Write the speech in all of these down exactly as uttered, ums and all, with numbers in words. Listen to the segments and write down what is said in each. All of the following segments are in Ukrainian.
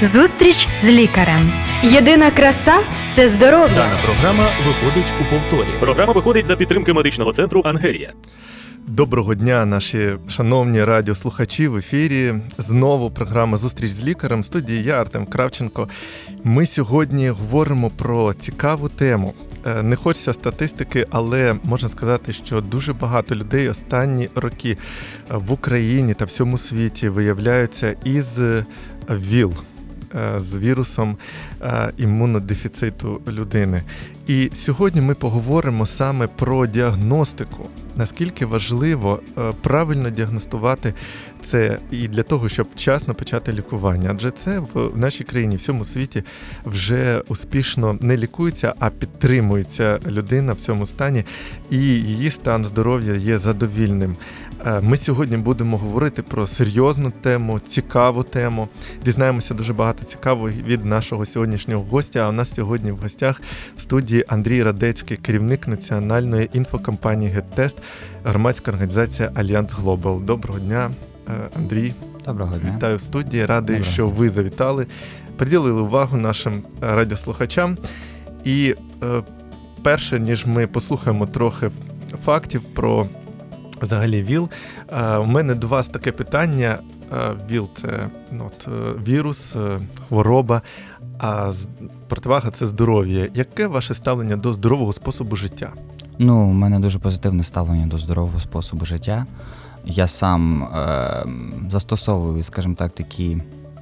Зустріч з лікарем. Єдина краса – це здоров'я. Дана програма виходить у повторі. Програма виходить за підтримки медичного центру «Ангелія». Доброго дня, наші шановні радіослухачі. В ефірі знову програма «Зустріч з лікарем». В студії я, Артем Кравченко. Ми сьогодні говоримо про цікаву тему. Не хочеться статистики, але можна сказати, що дуже багато людей останні роки в Україні та всьому світі виявляються із ВІЛ, з вірусом імунодефіциту людини. І сьогодні ми поговоримо саме про діагностику. Наскільки важливо правильно діагностувати це і для того, щоб вчасно почати лікування. Адже це в нашій країні, в всьому світі вже успішно не лікується, а підтримується людина в цьому стані, і її стан здоров'я є задовільним. Ми сьогодні будемо говорити про серйозну тему, цікаву тему. Дізнаємося дуже багато цікавого від нашого сьогоднішнього гостя. А у нас сьогодні в гостях в студії Андрій Радецький, керівник національної інфокампанії «Геттест», громадська організація «Альянс Глобал». Доброго дня, Андрій. Доброго дня. Вітаю в студії. Радий, Доброго. що ви завітали, приділили увагу нашим радіослухачам. І е, перше, ніж ми послухаємо трохи фактів про взагалі ВІЛ, у мене до вас таке питання. ВІЛ – це ну, от, вірус, хвороба, а противага – це здоров'я. Яке ваше ставлення до здорового способу життя? Ну, у мене дуже позитивне ставлення до здорового способу життя. Я сам е, застосовую, скажімо так, такі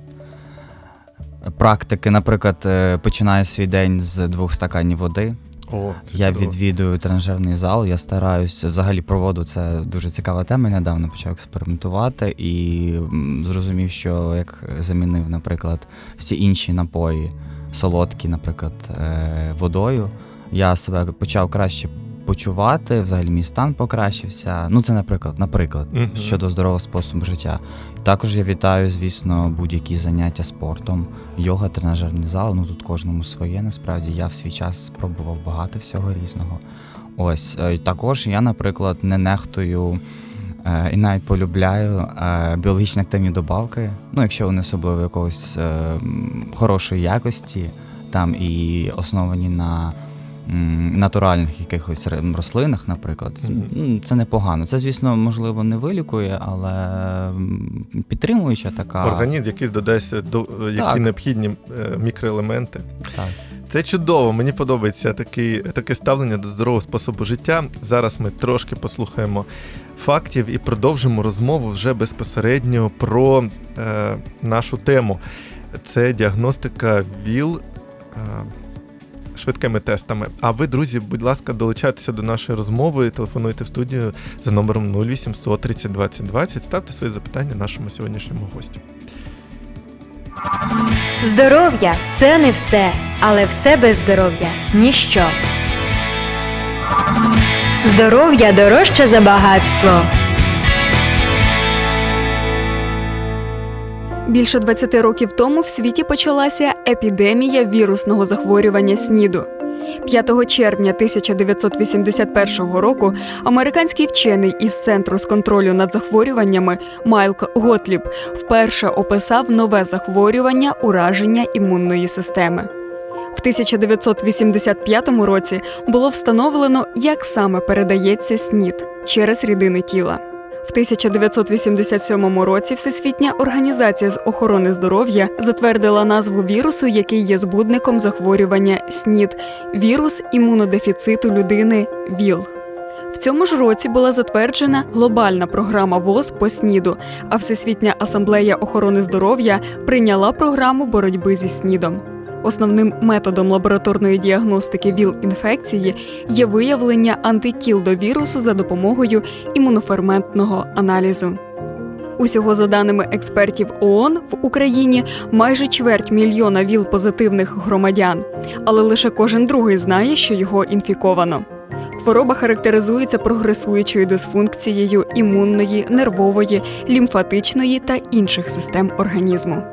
практики. Наприклад, починаю свій день з двох стаканів води. О, я чудово. відвідую тренажерний зал, я стараюсь, взагалі проводу, це дуже цікава тема, я недавно почав експериментувати і зрозумів, що як замінив, наприклад, всі інші напої, солодкі, наприклад, водою, я себе почав краще почувати, взагалі мій стан покращився. Ну, це, наприклад, наприклад, uh-huh. щодо здорового способу життя. Також я вітаю, звісно, будь-які заняття спортом, йога, тренажерний зал, ну тут кожному своє, насправді. Я в свій час спробував багато всього різного. Ось, також я, наприклад, не нехтую е, і навіть полюбляю е, біологічні активні добавки, ну, якщо вони особливо якогось е, хорошої якості, там і основані на натуральних якихось рослинах, рослинах, наприклад. Mm-hmm. Це непогано. Це, звісно, можливо, не вилікує, але підтримуюча така... Організм, який додасть, до, які необхідні мікроелементи. Так. Це чудово, мені подобається такий, таке ставлення до здорового способу життя. Зараз ми трошки послухаємо фактів і продовжимо розмову вже безпосередньо про е, нашу тему. Це діагностика ВІЛ е, швидкими тестами. А ви, друзі, будь ласка, долучайтеся до нашої розмови, телефонуйте в студію за номером нуль вісімсот тридцять двадцять двадцять, ставте свої запитання нашому сьогоднішньому гостю. Здоров'я – це не все, але все без здоров'я – ніщо. Здоров'я дорожче за багатство. Більше двадцяти років тому в світі почалася епідемія вірусного захворювання СНІДу. п'ятого червня тисяча дев'ятсот вісімдесят першого року американський вчений із Центру з контролю над захворюваннями Майлк Готліб вперше описав нове захворювання ураження імунної системи. В тисяча дев'ятсот вісімдесят п'ятому році було встановлено, як саме передається СНІД – через рідини тіла. В тисяча дев'ятсот вісімдесят сьомому році Всесвітня організація з охорони здоров'я затвердила назву вірусу, який є збудником захворювання СНІД – вірус імунодефіциту людини ВІЛ. В цьому ж році була затверджена глобальна програма ВОЗ по СНІДу, а Всесвітня асамблея охорони здоров'я прийняла програму боротьби зі СНІДом. Основним методом лабораторної діагностики ВІЛ-інфекції є виявлення антитіл до вірусу за допомогою імуноферментного аналізу. Усього, за даними експертів ООН, в Україні майже чверть мільйона ВІЛ-позитивних громадян, але лише кожен другий знає, що його інфіковано. Хвороба характеризується прогресуючою дисфункцією імунної, нервової, лімфатичної та інших систем організму.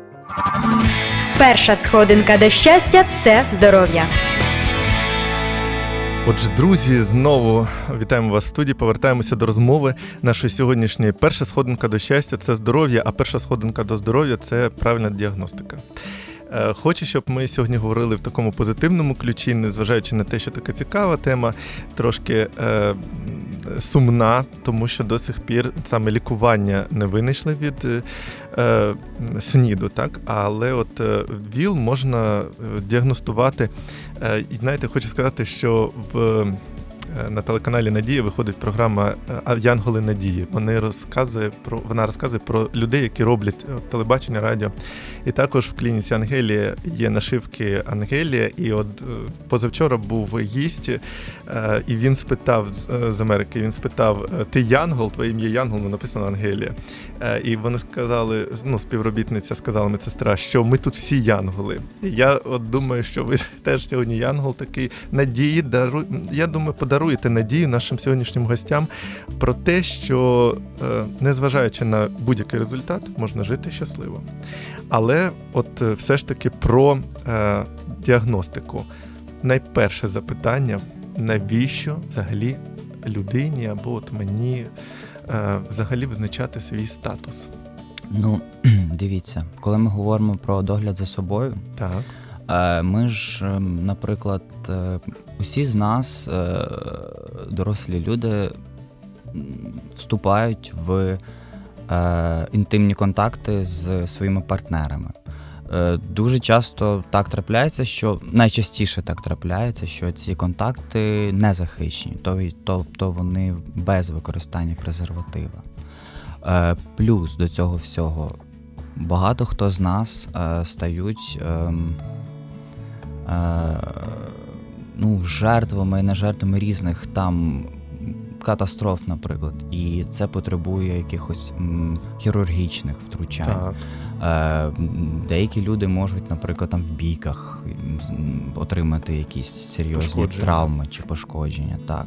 Перша сходинка до щастя – це здоров'я. Отже, друзі, знову вітаємо вас в студії, повертаємося до розмови нашої сьогоднішньої. Перша сходинка до щастя – це здоров'я, а перша сходинка до здоров'я – це правильна діагностика. Хочу, щоб ми сьогодні говорили в такому позитивному ключі, незважаючи на те, що така цікава тема, трошки е, сумна, тому що до сих пір саме лікування не винайшли від е, СНІДу, так? Але от е, ВІЛ можна діагностувати. Е, і, знаєте, хочу сказати, що в на телеканалі «Надія» виходить програма «Янголи Надії». Вони розказує про, вона розказує про людей, які роблять телебачення, радіо. І також в клініці «Ангелія» є нашивки «Ангелія». І от позавчора був гість, і він спитав з Америки, він спитав: «Ти Янгол? Твоє ім'я Янгол?» Ну, написано «Ангелія». І вони сказали, ну, співробітниця сказала, медсестра, що ми тут всі янголи. І я от думаю, що ви теж сьогодні янгол такий надії, дару... я думаю, подаруєте надію нашим сьогоднішнім гостям про те, що, незважаючи на будь-який результат, можна жити щасливо. Але от все ж таки про е, діагностику. Найперше запитання, навіщо взагалі людині або от мені е, взагалі визначати свій статус? Ну, дивіться, коли ми говоримо про догляд за собою, так. е, ми ж, наприклад, е, усі з нас, е, дорослі люди, вступають в е, інтимні контакти з своїми партнерами. Е, дуже часто так трапляється, що найчастіше так трапляється, що ці контакти не захищені, тобто вони без використання презерватива. Е, плюс до цього всього багато хто з нас е, стають е, е, ну, жертвами, не жертвами різних там катастроф, наприклад, і це потребує якихось м, хірургічних втручань. Так. Е, деякі люди можуть, наприклад, там в бійках м, отримати якісь серйозні травми чи пошкодження. Так.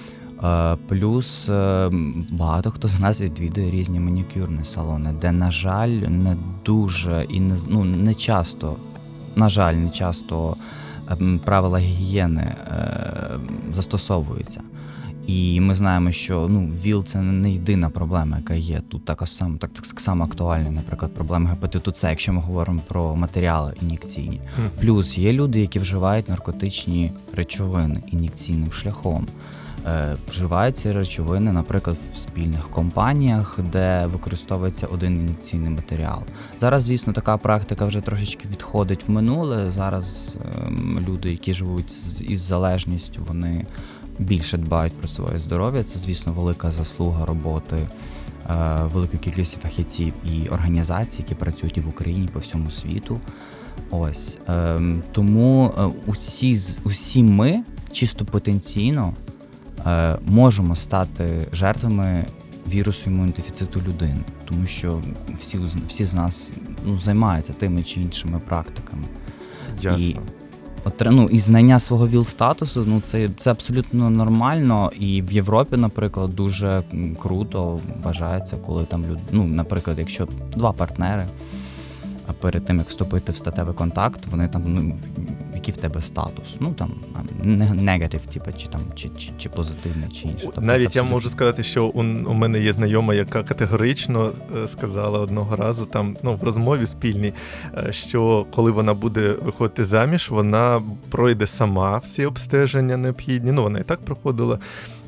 Е, плюс е, багато хто з нас відвідує різні манікюрні салони, де, на жаль, не дуже і не, ну, не часто, на жаль, не часто е, правила гігієни е, застосовуються. І ми знаємо, що ну, ВІЛ – це не єдина проблема, яка є. Тут така сам, так, так само актуальна, наприклад, проблема гепатиту С, якщо ми говоримо про матеріали ін'єкційні. Mm. Плюс є люди, які вживають наркотичні речовини ін'єкційним шляхом. Е, вживають ці речовини, наприклад, в спільних компаніях, де використовується один ін'єкційний матеріал. Зараз, звісно, така практика вже трошечки відходить в минуле. Зараз е, люди, які живуть з, із залежністю, вони більше дбають про своє здоров'я. Це, звісно, велика заслуга роботи е, великої кількості фахівців і організацій, які працюють і в Україні, і по всьому світу. Ось. Е, тому е, усі, усі ми, чисто потенційно, е, можемо стати жертвами вірусу імунодефіциту людини. Тому що всі, всі з нас ну, займаються тими чи іншими практиками. Ясно. І, Ну, і знання свого ВІЛ-статусу, ну, це, це абсолютно нормально. І в Європі, наприклад, дуже круто вважається, коли там люди, ну, наприклад, якщо два партнери, а перед тим, як вступити в статевий контакт, вони там, ну, який в тебе статус? Ну, там, негатив, типу, чи там, чи, чи, чи позитивний, чи інше. Тобто, навіть абсолютно... я можу сказати, що у, у мене є знайома, яка категорично сказала одного разу там, ну, в розмові спільній, що коли вона буде виходити заміж, вона пройде сама всі обстеження необхідні. Ну, вона і так проходила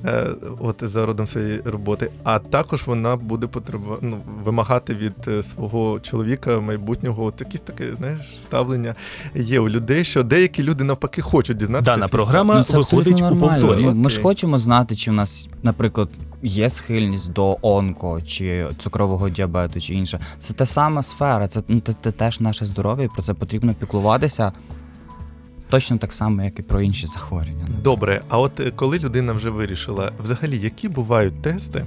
от за родом своєї роботи, а також вона буде потреба, ну, вимагати від свого чоловіка майбутнього от якісь таке, знаєш, ставлення є у людей, що деякі люди навпаки хочуть дізнатися. Дана програма ну, виходить у повторі. Ну, ми ж хочемо знати, чи у нас, наприклад, є схильність до онко, чи цукрового діабету, чи інше. Це та сама сфера, це, це, це теж наше здоров'я, і про це потрібно піклуватися. Точно так само, як і про інші захворювання. Добре, а от коли людина вже вирішила, взагалі, які бувають тести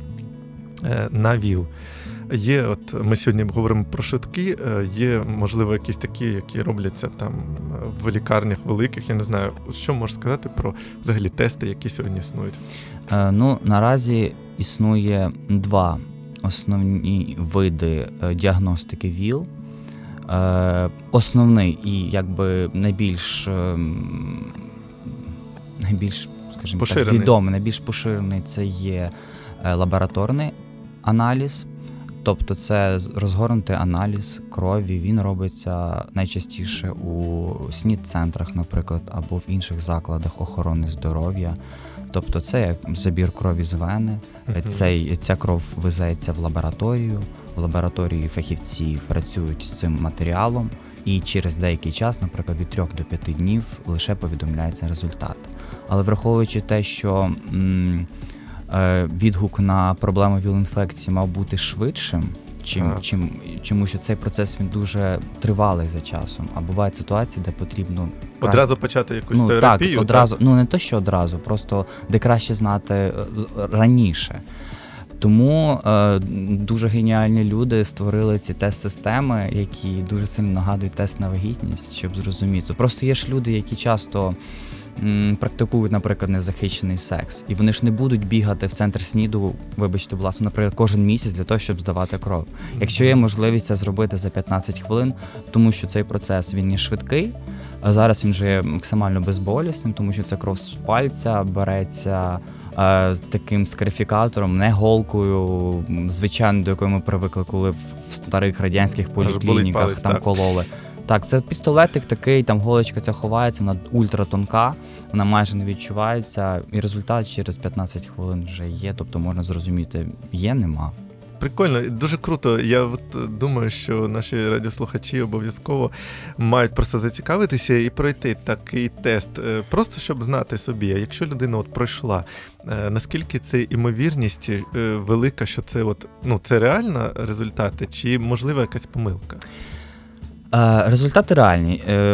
на ВІЛ? Є, от ми сьогодні говоримо про швидкі, є, можливо, якісь такі, які робляться там в лікарнях великих, я не знаю. Що можеш сказати про взагалі тести, які сьогодні існують? Е, ну, наразі існує два основні види діагностики ВІЛ. Е, основний і якби найбільш, е, найбільш, скажімо Поширений. так, відомий, найбільш поширений це є лабораторний аналіз. Тобто це розгорнутий аналіз крові, він робиться найчастіше у СНІД-центрах, наприклад, або в інших закладах охорони здоров'я. Тобто це як забір крові з вени, Мгм. цей, ця кров везеться в лабораторію, в лабораторії фахівці працюють з цим матеріалом, і через деякий час, наприклад, від трьох до п'яти днів, лише повідомляється результат. Але враховуючи те, що м, е, відгук на проблему ВІЛ-інфекції мав бути швидшим, чим, Ага. чим, чому що цей процес він дуже тривалий за часом, а бувають ситуації, де потрібно Одразу почати якусь ну, терапію? так, одразу, ну не то, що одразу, просто де краще знати е, раніше. Тому е, дуже геніальні люди створили ці тест-системи, які дуже сильно нагадують тест на вагітність, щоб зрозуміти. Просто є ж люди, які часто м, практикують, наприклад, незахищений секс, і вони ж не будуть бігати в центр СНІДу, вибачте, будь ласка, наприклад, кожен місяць для того, щоб здавати кров. Якщо є можливість це зробити за п'ятнадцять хвилин, тому що цей процес він є швидкий, а зараз він вже є максимально безболісним, тому що ця кров з пальця береться е, з таким скарифікатором, не голкою, м, звичайно, до якої ми привикли, коли в в старих радянських болить поліклініках палець, там так. кололи. Так, це пістолетик такий, там голочка ця ховається, вона ультратонка, вона майже не відчувається, і результат через п'ятнадцять хвилин вже є, тобто можна зрозуміти, є, нема. Прикольно, дуже круто. Я от думаю, що наші радіослухачі обов'язково мають просто зацікавитися і пройти такий тест, е, просто щоб знати собі, а якщо людина от пройшла, е, наскільки це імовірність е, велика, що це от, ну, це реально результати, чи можлива якась помилка? Е, Результати реальні. Е,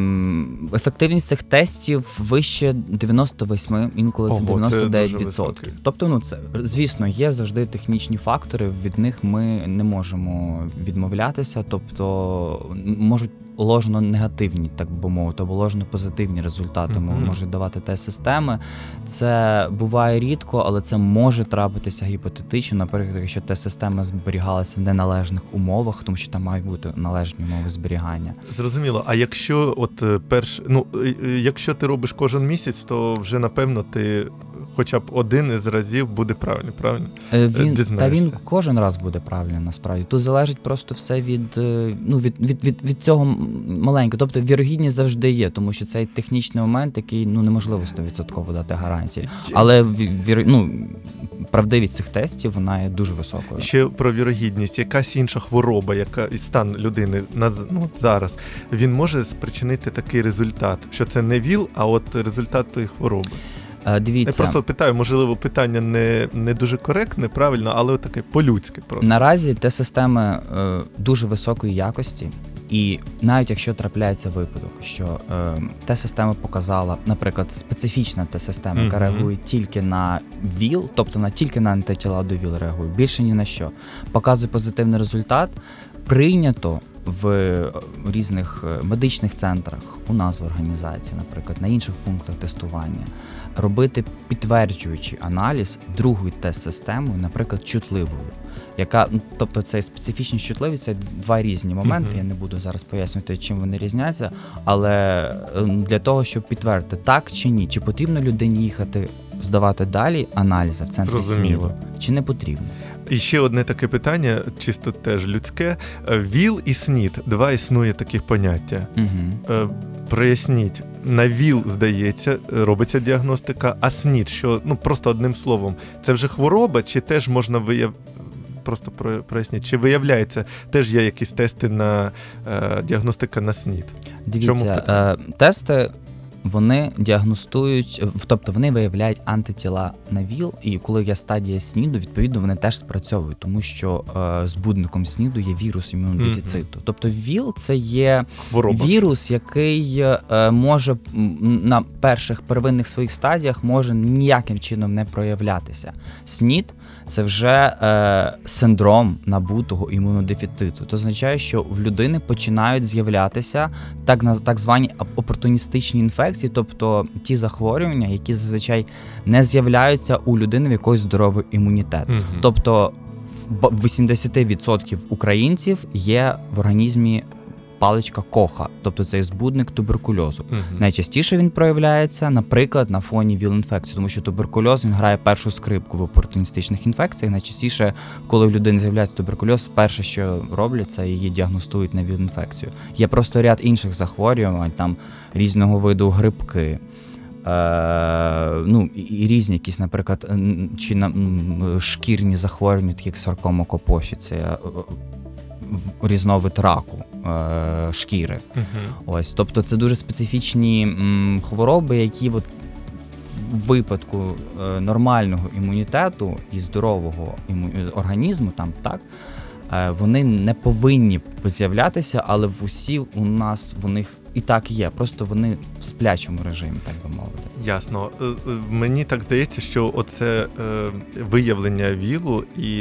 м, Ефективність цих тестів вище дев'яносто вісім, інколи це Ого, це дев'яносто дев'ять дуже відсотків. високий. Тобто, ну це звісно, є завжди технічні фактори, від них ми не можемо відмовлятися, тобто м, можуть ложно негативні, так би мовити, або ложно позитивні результати Мгм. можуть давати тест-системи. Це буває рідко, але це може трапитися гіпотетично, наприклад, якщо тест-система зберігалася в неналежних умовах, тому що там мають бути належні умови зберігання. Зрозуміло. А якщо от е, перш, ну, е, е, якщо ти робиш кожен місяць, то вже напевно ти хоча б один із разів буде правильно, правильно? Е, Він, та дізнаєшся. він кожен раз буде правильно, насправді. Тут залежить просто все від, е, ну, від, від, від, від цього м- маленького. Тобто вірогідність завжди є, тому що цей технічний момент, який ну, неможливо сто відсотків дати гарантії. Але ві- вір, ну, правдивість цих тестів, вона є дуже високою. Ще про вірогідність. Якась інша хвороба, яка і стан людини на з- ну, зараз, він може спричинити такий результат, що це не ВІЛ, а от результат тої хвороби. Е, Я Дивіться, просто питаю, можливо, питання не, не дуже коректне, правильно, але от таке по-людськи просто. наразі те системи е, дуже високої якості, і навіть якщо трапляється випадок, що е, те система показала, наприклад, специфічна те система, яка Мгм. реагує тільки на ВІЛ, тобто вона тільки на антитіла до ВІЛ реагує, більше ні на що, показує позитивний результат, прийнято в різних е, медичних центрах, у нас в організації, наприклад, на інших пунктах тестування, робити підтверджуючий аналіз другою тест-системою, наприклад, чутливою, яка, ну, тобто це специфічність, чутливість, це два різні моменти, Мгм. я не буду зараз пояснювати, чим вони різняться, але ем, для того, щоб підтвердити, так чи ні, чи потрібно людині їхати здавати далі аналізи в центрі Зрозуміло. СНІДу, чи не потрібно. І ще одне таке питання, чисто теж людське. ВІЛ і СНІД, два існує таких поняття. Угу. Е, Проясніть, на ВІЛ, здається, робиться діагностика, а СНІД, що, ну, просто одним словом, це вже хвороба, чи теж можна вияв... Просто про- проясніть, чи виявляється, теж є якісь тести на е, діагностика на СНІД? Чому Дивіться, питання? е, тести, вони діагностують, в- тобто вони виявляють антитіла на ВІЛ, і коли є стадія СНІДу, відповідно, вони теж спрацьовують, тому що е, збудником СНІДу є вірус імунодефіциту. Тобто ВІЛ – це є Хвороба. вірус, який е, може м, на перших первинних своїх стадіях може ніяким чином не проявлятися. СНІД – це вже е, синдром набутого імунодефіциту. Це означає, що в людини починають з'являтися так, наз- так звані опортуністичні інфекції, тобто ті захворювання, які зазвичай не з'являються у людини, в якоїсь здоровий імунітет. Мгм. Тобто в ба- вісімдесят відсотків українців є в організмі паличка Коха, тобто це збудник туберкульозу. Мгм. Найчастіше він проявляється, наприклад, на фоні ВІЛ-інфекції, тому що туберкульоз він грає першу скрипку в опортуністичних інфекціях. Найчастіше, коли в людини з'являється туберкульоз, перше, що роблять, це її діагностують на ВІЛ-інфекцію. Є просто ряд інших захворювань, там різного виду грибки. Е, ну, і, і різні якісь, наприклад, н- чи на, м, шкірні захворювання, такі як саркома Копоші, це е, в- різновид раку е, шкіри. Мгм. Ось, тобто це дуже специфічні м, хвороби, які от в випадку е, нормального імунітету і здорового іму... організму, там так, е, вони не повинні з'являтися, але в усі у нас в них і так є. Просто вони в сплячому режимі, так би мовити. Ясно. Е, е, Мені так здається, що оце е, виявлення ВІЛу і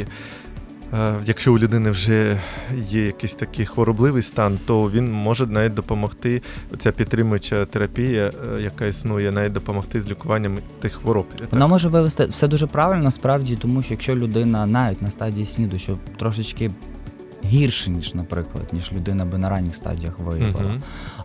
е, якщо у людини вже є якийсь такий хворобливий стан, то він може навіть допомогти, ця підтримуюча терапія, е, яка існує, навіть допомогти з лікуванням тих хвороб. Вона може вивести все дуже правильно, насправді, тому що якщо людина навіть на стадії СНІДу, що трошечки гірше, ніж, наприклад, ніж людина би на ранніх стадіях виявила. Мгм.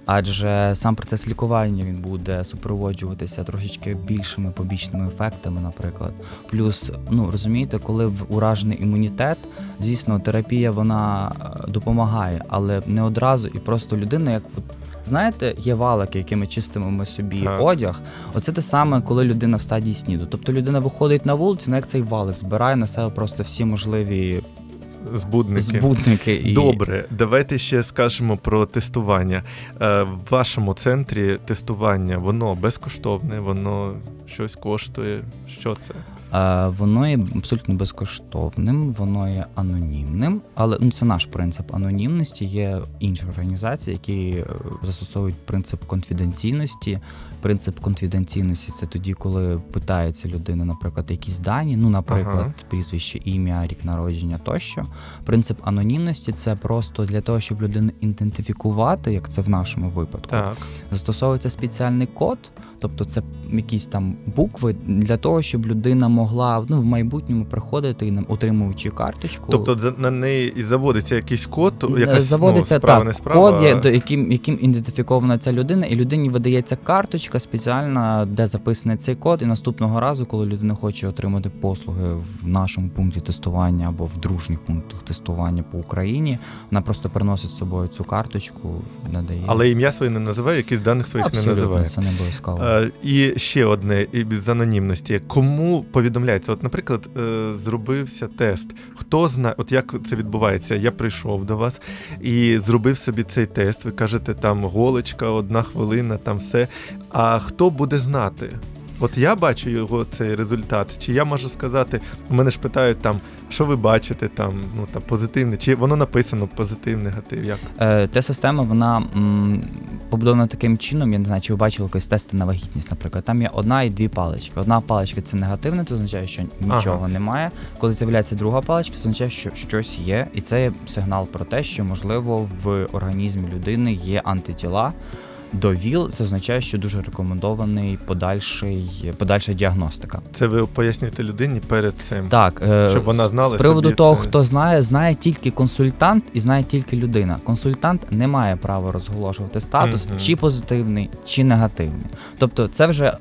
Адже сам процес лікування він буде супроводжуватися трошечки більшими побічними ефектами, наприклад. Плюс, ну розумієте, коли в уражений імунітет, звісно, терапія вона е, допомагає, але не одразу і просто людина, як от, знаєте, є валики, якими чистимо ми собі Так. одяг. Оце те саме, коли людина в стадії СНІДу. Тобто людина виходить на вулицю, ну як цей валик збирає на себе просто всі можливі Збудники. збудники. І... Добре, давайте ще скажемо про тестування. Е, В вашому центрі тестування, воно безкоштовне, воно щось коштує. Що це? Е, Воно є абсолютно безкоштовним, воно є анонімним, але ну, це наш принцип анонімності. Є інші організації, які е, застосовують принцип конфіденційності. Принцип конфіденційності – це тоді, коли питається людина, наприклад, якісь дані, ну, наприклад, Ага. прізвище, ім'я, рік народження тощо. Принцип анонімності – це просто для того, щоб людину ідентифікувати, як це в нашому випадку. Так. Застосовується спеціальний код, тобто це якісь там букви для того, щоб людина могла ну, в майбутньому приходити і нам отримуючи карточку. Тобто за- на неї і заводиться якийсь код, якась заводиться ну, справа так, не справа. код, є, до яким, яким ідентифікована ця людина, і людині видається карточка спеціальна, де записаний цей код, і наступного разу, коли людина хоче отримати послуги в нашому пункті тестування або в дружніх пунктах тестування по Україні, вона просто приносить з собою цю карточку, надає. Але ім'я своє не називає, якісь даних своїх Абсолютно, не називає. це не обов'язково. Е, І ще одне і з анонімності. Кому повідомляється? От, наприклад, е, зробився тест. Хто знає, от як це відбувається? Я прийшов до вас і зробив собі цей тест. Ви кажете, там голочка, одна хвилина, там все. А хто буде знати? От я бачу його цей результат. Чи я можу сказати, у мене ж питають там, що ви бачите, там, ну там позитивне, чи воно написано позитив, негатив, як? Е, Та система, вона м, побудована таким чином, я не знаю, чи ви бачили якісь тести на вагітність, наприклад. Там є одна і дві палички. Одна паличка – це негативне, це означає, що нічого Ага. немає. Коли з'являється друга паличка, це означає, що щось є. І це є сигнал про те, що, можливо, в організмі людини є антитіла до ВІЛ. Це означає, що дуже рекомендований подальший, подальша діагностика. Це ви пояснюєте людині перед цим? Так, е, Щоб вона знала з приводу собі того, це. хто знає, знає тільки консультант і знає тільки людина. Консультант не має права розголошувати статус, Мгм. чи позитивний, чи негативний. Тобто це вже,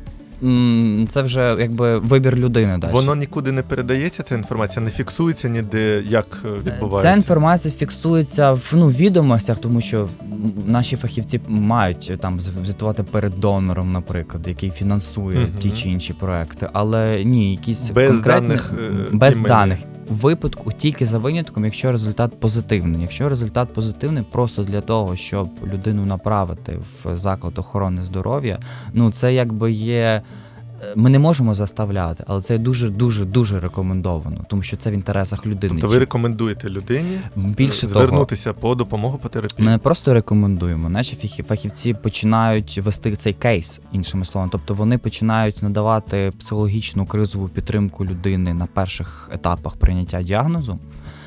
м, це вже якби вибір людини далі. Воно нікуди не передається, ця інформація, не фіксується ніде, як е, відбувається? Ця інформація фіксується в ну, відомостях, тому що м, наші фахівці мають там звітувати перед донором, наприклад, який фінансує Мгм. ті чи інші проекти. Але ні, якісь Без конкретні, даних, е, без імені. даних. В випадку тільки за винятком, якщо результат позитивний. Якщо результат позитивний, просто для того, щоб людину направити в заклад охорони здоров'я, ну це якби є. Ми не можемо заставляти, але це дуже дуже дуже рекомендовано, тому що це в інтересах людини. Тобто ви рекомендуєте людині Більше е, того, звернутися по допомогу по терапії? ми не просто рекомендуємо. Наші фахі- фахівці починають вести цей кейс, іншими словами. Тобто вони починають надавати психологічну кризову підтримку людини на перших етапах прийняття діагнозу.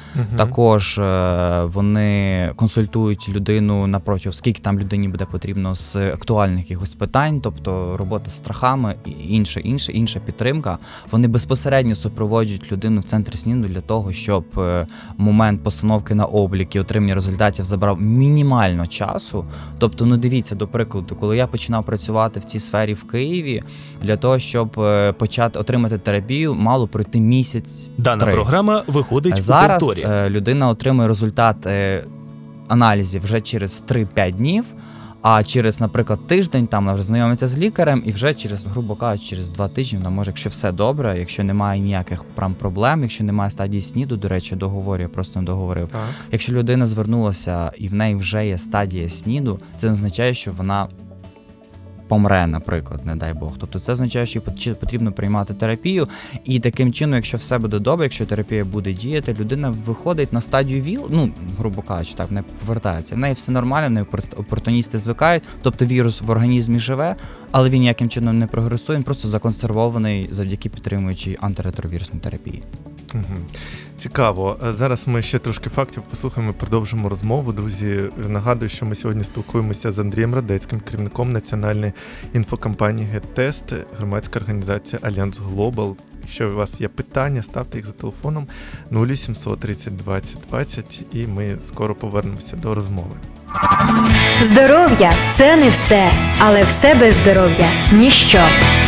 Угу. Також е, вони консультують людину напротив, скільки там людині буде потрібно з актуальних якихось питань, тобто робота з страхами і інше, інше, інша підтримка. Вони безпосередньо супроводжують людину в центрі СНІДу для того, щоб е, момент постановки на облік і отримання результатів забрав мінімально часу. Тобто, ну дивіться, до прикладу, коли я починав працювати в цій сфері в Києві, для того, щоб е, почати отримати терапію, мало пройти місяць. Дана три. програма виходить Зараз у повторі. е, людина отримує результат е, аналізів вже через три-п'ять днів, а через, наприклад, тиждень там вона вже знайомиться з лікарем, і вже через, грубо кажучи, через два тижні вона може, якщо все добре, якщо немає ніяких прям проблем, якщо немає стадії СНІДу, до речі, договорю, я просто не договорив. Так. Якщо людина звернулася і в неї вже є стадія СНІДу, це означає, що вона помре, наприклад, не дай Бог. Тобто це означає, що їй потрібно приймати терапію, і таким чином, якщо все буде добре, якщо терапія буде діяти, людина виходить на стадію ВІЛ, ну, грубо кажучи, так, не повертається. В неї все нормально, в неї опортуністи звикають, тобто вірус в організмі живе, але він ніяким чином не прогресує, він просто законсервований завдяки підтримуючій антиретровірусній терапії. Угу. Цікаво. Зараз ми ще трошки фактів послухаємо, продовжимо розмову. Друзі, нагадую, що ми сьогодні спілкуємося з Андрієм Радецьким, керівником національної інфокампанії GetTest, громадська організація Альянс Глобал. Якщо у вас є питання, ставте їх за телефоном нуль сімсот тридцять двадцять двадцять, і ми скоро повернемося до розмови. Здоров'я – це не все, але все без здоров'я – ніщо.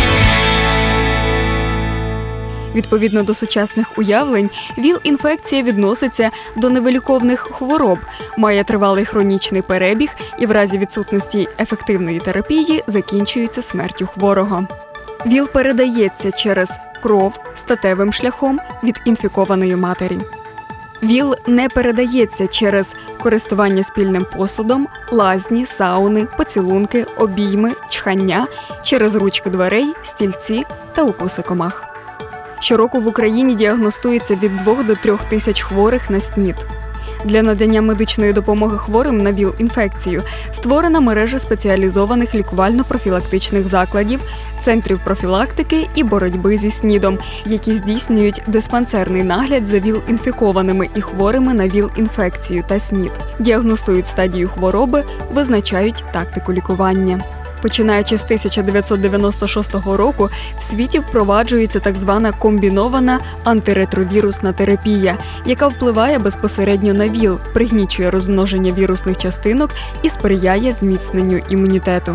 Відповідно до сучасних уявлень, ВІЛ-інфекція відноситься до невиліковних хвороб, має тривалий хронічний перебіг і в разі відсутності ефективної терапії закінчується смертю хворого. ВІЛ передається через кров статевим шляхом від інфікованої матері. ВІЛ не передається через користування спільним посудом, лазні, сауни, поцілунки, обійми, чхання, через ручки дверей, стільці та укуси комах. Щороку в Україні діагностується від двох до трьох тисяч хворих на СНІД. Для надання медичної допомоги хворим на ВІЛ-інфекцію створена мережа спеціалізованих лікувально-профілактичних закладів, центрів профілактики і боротьби зі СНІДом, які здійснюють диспансерний нагляд за ВІЛ-інфікованими і хворими на ВІЛ-інфекцію та СНІД, діагностують стадію хвороби, визначають тактику лікування. Починаючи з тисяча дев'ятсот дев'яносто шостого року в світі впроваджується так звана комбінована антиретровірусна терапія, яка впливає безпосередньо на ВІЛ, пригнічує розмноження вірусних частинок і сприяє зміцненню імунітету.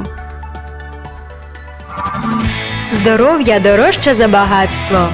Здоров'я дорожче за багатство.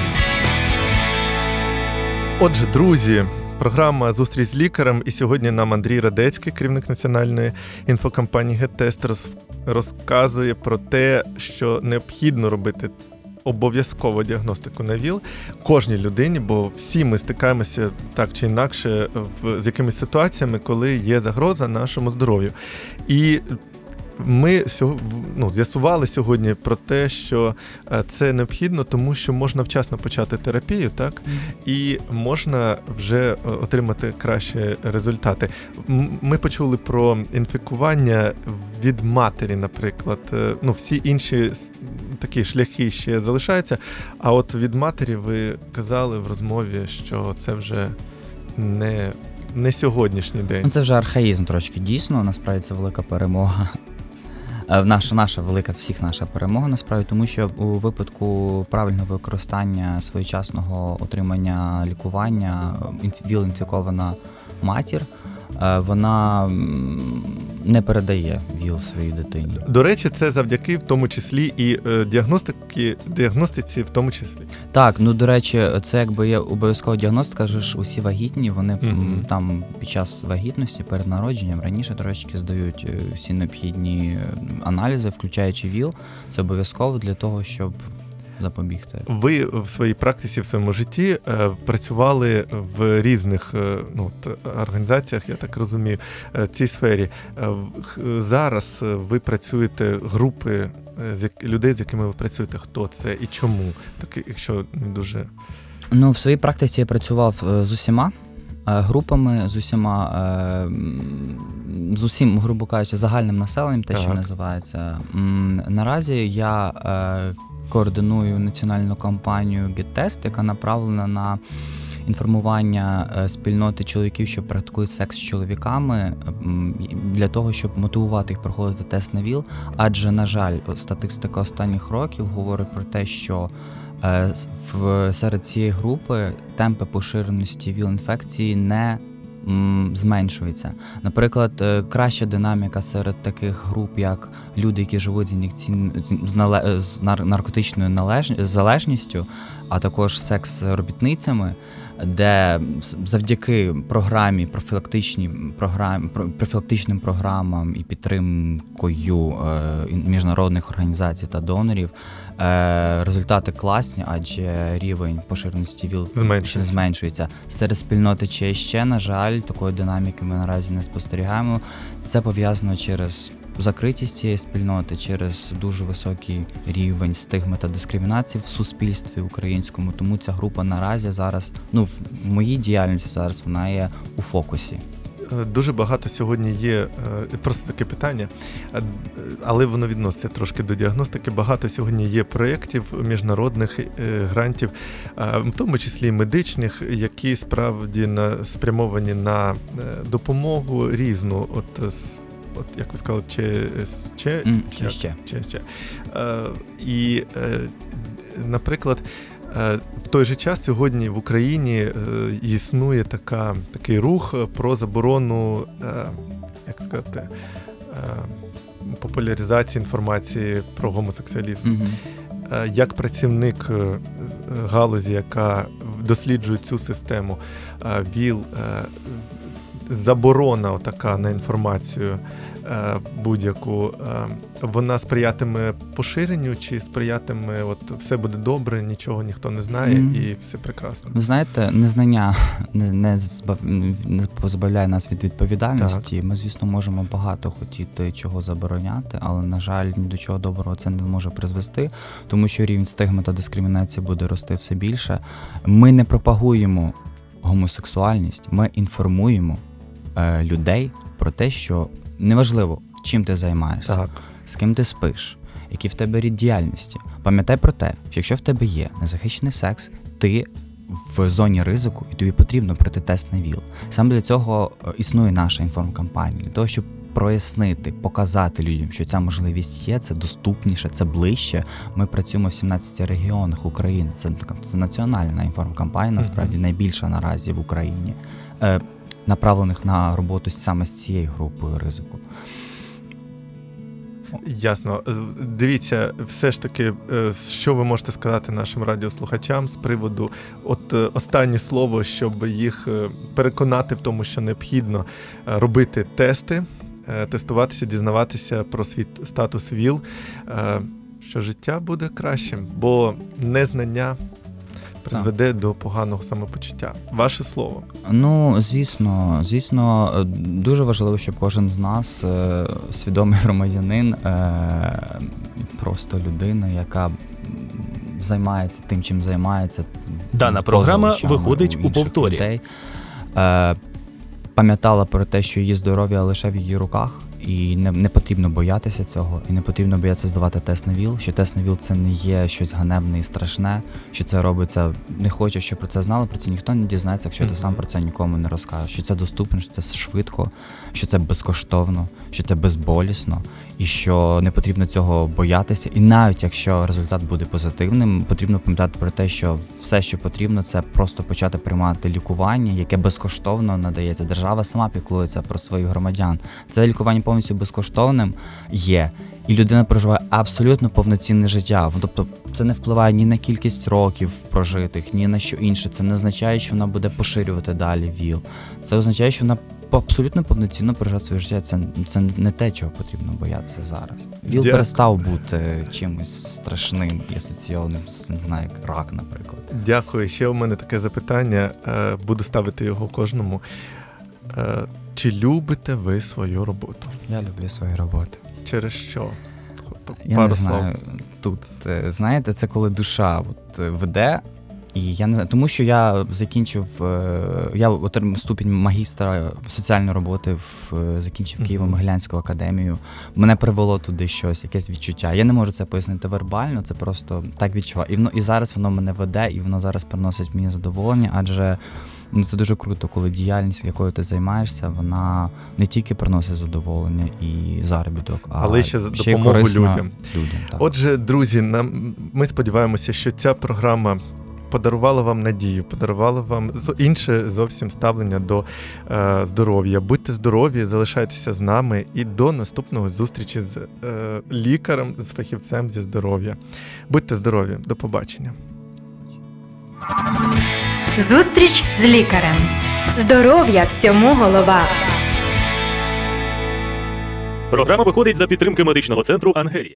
Отже, друзі, програма «Зустріч з лікарем», і сьогодні нам Андрій Радецький, керівник національної інфокампанії GetTest, розказує про те, що необхідно робити обов'язково діагностику на ВІЛ кожній людині, бо всі ми стикаємося так чи інакше в, з якимись ситуаціями, коли є загроза нашому здоров'ю. І ми ну, з'ясували сьогодні про те, що це необхідно, тому що можна вчасно почати терапію, так? І можна вже отримати кращі результати. Ми почули про інфікування від матері, наприклад. Ну, всі інші такі шляхи ще залишаються, а от від матері ви казали в розмові, що це вже не, не сьогоднішній день. Це вже архаїзм трошки, дійсно, насправді це велика перемога. Наша, наша велика, всіх наша перемога, насправді, тому що у випадку правильного використання своєчасного отримання лікування ВІЛ-інфікована матір, вона не передає ВІЛ своїй дитині. До речі, це завдяки в тому числі і діагностики, діагностиці в тому числі. Так, ну до речі, це якби є обов'язкова діагностика, ж усі вагітні, вони mm-hmm. там під час вагітності, перед народженням, раніше трошки здають всі необхідні аналізи, включаючи ВІЛ. Це обов'язково для того, щоб запобігти. Ви в своїй практиці, в своєму житті е, працювали в різних е, ну, організаціях, я так розумію, в цій сфері. Е, зараз ви працюєте групи з людей, з якими ви працюєте. Хто це і чому? Так, якщо не дуже... Ну, в своїй практиці я працював з усіма групами, з усіма, з усім, грубо кажучи, загальним населенням, те, так. що називається. Наразі я координую національну кампанію GetTest, яка направлена на інформування е, спільноти чоловіків, що практикують секс з чоловіками, м, для того, щоб мотивувати їх проходити тест на ВІЛ. Адже, на жаль, статистика останніх років говорить про те, що е, в, серед цієї групи темпи поширеності ВІЛ-інфекції не м, зменшуються. Наприклад, е, краща динаміка серед таких груп, як люди, які живуть з ін'єкційною з, нале, з нар, наркотичною належ, залежністю, а також секс-робітницями, де завдяки програмі, профілактичній програмі, профілактичним програмам і підтримкою е, міжнародних організацій та донорів е, результати класні, адже рівень поширеності ВІЛ Зменшується. зменшується. Серед спільноти ЧСЧ, на жаль, такої динаміки ми наразі не спостерігаємо. Це пов'язано через закритість цієї спільноти, через дуже високий рівень стигми та дискримінації в суспільстві українському. Тому ця група наразі зараз, ну, в моїй діяльності зараз вона є у фокусі. Дуже багато сьогодні є, просто таке питання, але воно відноситься трошки до діагностики. Багато сьогодні є проєктів міжнародних грантів, в тому числі і медичних, які справді на, спрямовані на допомогу різну. От, от як ви сказали, ЧСЧ? Mm, ЧСЧ. ЧСЧ. І, наприклад, в той же час сьогодні в Україні існує така, такий рух про заборону, як сказати, популяризації інформації про гомосексуалізм. Mm-hmm. Як працівник галузі, яка досліджує цю систему, ВІЛ, заборона така на інформацію будь-яку, вона сприятиме поширенню чи сприятиме, от все буде добре, нічого ніхто не знає mm. і все прекрасно? Ви знаєте, незнання не, не, збав, не позбавляє нас від відповідальності. Так. Ми, звісно, можемо багато хотіти чого забороняти, але, на жаль, ні до чого доброго це не може призвести, тому що рівень стигми та дискримінації буде рости все більше. Ми не пропагуємо гомосексуальність, ми інформуємо е, людей про те, що неважливо, чим ти займаєшся, так. з ким ти спиш, які в тебе рід діяльності. Пам'ятай про те, що якщо в тебе є незахищений секс, ти в зоні ризику і тобі потрібно пройти тест на ВІЛ. Саме для цього існує наша інформкампанія, для того, щоб прояснити, показати людям, що ця можливість є, це доступніше, це ближче. Ми працюємо в сімнадцяти регіонах України. Це, це національна інформкампанія, насправді uh-huh. найбільша наразі в Україні, е, направлених на роботу саме з цією групою ризику. Ясно. Дивіться, все ж таки, що ви можете сказати нашим радіослухачам з приводу от останнє слово, щоб їх переконати в тому, що необхідно робити тести, тестуватися, дізнаватися про свій статус ВІЛ, що життя буде кращим, бо незнання призведе до поганого самопочуття. Ваше слово. Ну, звісно, звісно, дуже важливо, щоб кожен з нас, свідомий громадянин, просто людина, яка займається тим, чим займається. Дана програма виходить у, у повторі. Людей, пам'ятала про те, що її здоров'я лише в її руках, і не, не потрібно боятися цього, і не потрібно боятися здавати тест на ВІЛ, що тест на ВІЛ це не є щось ганебне і страшне, що це робиться, не хочу, щоб про це знали, про це ніхто не дізнається, якщо ти сам про це нікому не розкажеш, що це доступно, що це швидко, що це безкоштовно, що це безболісно, і що не потрібно цього боятися, і навіть якщо результат буде позитивним, потрібно пам'ятати про те, що все, що потрібно, це просто почати приймати лікування, яке безкоштовно надається. Держава сама піклується про своїх громадян. Це лікування повністю безкоштовним є, і людина проживає абсолютно повноцінне життя. Тобто це не впливає ні на кількість років прожитих, ні на що інше. Це не означає, що вона буде поширювати далі ВІЛ. Це означає, що вона абсолютно повноцінно проживає своє життя. Це, це не те, чого потрібно боятися зараз. ВІЛ Дя... перестав бути чимось страшним і асоційованим, не знаю, як рак, наприклад. Дякую. Ще у мене таке запитання. Буду ставити його кожному. Чи любите ви свою роботу? Я люблю свою роботу. Через що? Я Пару не знаю. слов. Тут, знаєте, це коли душа от, веде І я не знаю, тому що я закінчив, е, я отримав ступінь магістра соціальної роботи, в, е, закінчив Києво-Могилянську академію. Мене привело туди щось, якесь відчуття. Я не можу це пояснити вербально, це просто так відчуваю. І, воно, і зараз воно мене веде, і воно зараз приносить мені задоволення, адже ну, це дуже круто, коли діяльність, якою ти займаєшся, вона не тільки приносить задоволення і заробіток, а Але ще ще й допомогу корисна людям. людям так. Отже, друзі, нам, ми сподіваємося, що ця програма подарувала вам надію, подарувала вам зо- інше зовсім ставлення до е, здоров'я. Будьте здорові, залишайтеся з нами і до наступного зустрічі з е, лікарем, з фахівцем зі здоров'я. Будьте здорові, до побачення. Зустріч з лікарем. Здоров'я всьому голова. Програма виходить за підтримки медичного центру «Ангелія».